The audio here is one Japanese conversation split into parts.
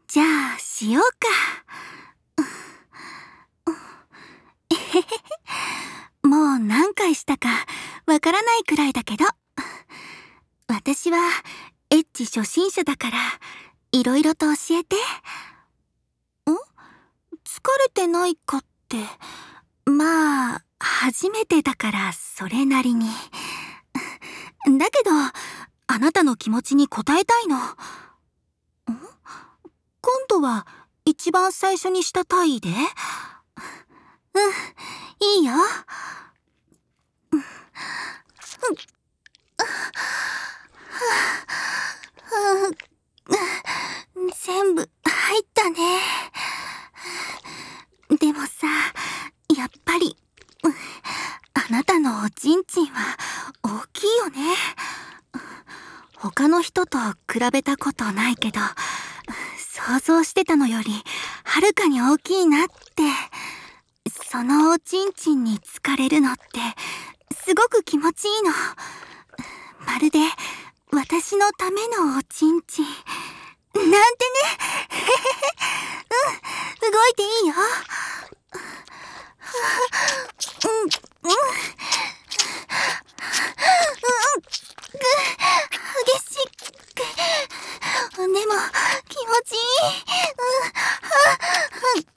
じゃあしようか。えへへへ。もう何回したかわからないくらいだけど、私はエッチ初心者だからいろいろと教えて。疲れてないかって、まあ初めてだからそれなりに。だけどあなたの気持ちに応えたいの。今度は一番最初にした体位で。いいよ。全部入ったね。でもさ、やっぱりあなたのおちんちんは大きいよね。他の人と比べたことないけど、想像してたのよりはるかに大きいなって。そのおちんちんに疲れるのってすごく気持ちいいの。まるで私のためのおちんちんなんてね。動いていいよ。激しく。でも気持ちいい。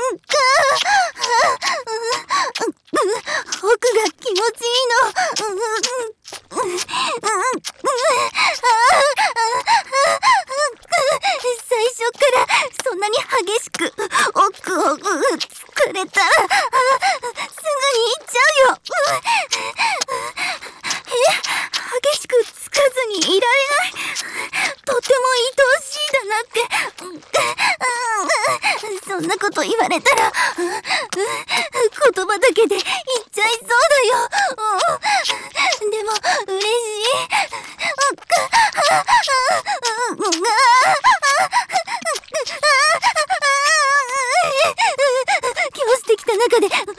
奥が気持ちいいの。最初からそんなに激しく奥を作れたらすぐに行っちゃうよ。激しくつかずにいられない。とても愛おしいだなって。そんなこと言われたら言葉だけで言っちゃいそうだよ。でも嬉しい。今日してきた中で一番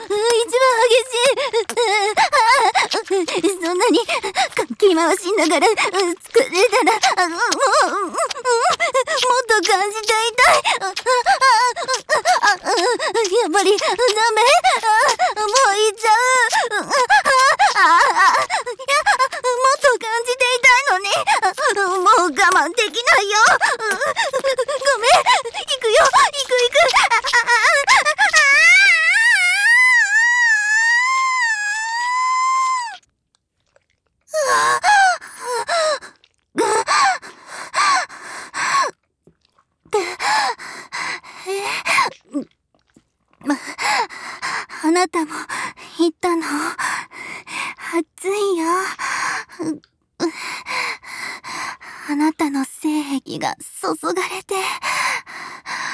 激しい。そんなにかき回しながら作れたらもっと感じていたい。やっぱりダメ。もういっちゃう。もっと感じていたいのにもう我慢できないよ。ごめん。行くよ。行く。あなたも言ったの？熱いよ。あなたの精液が注がれて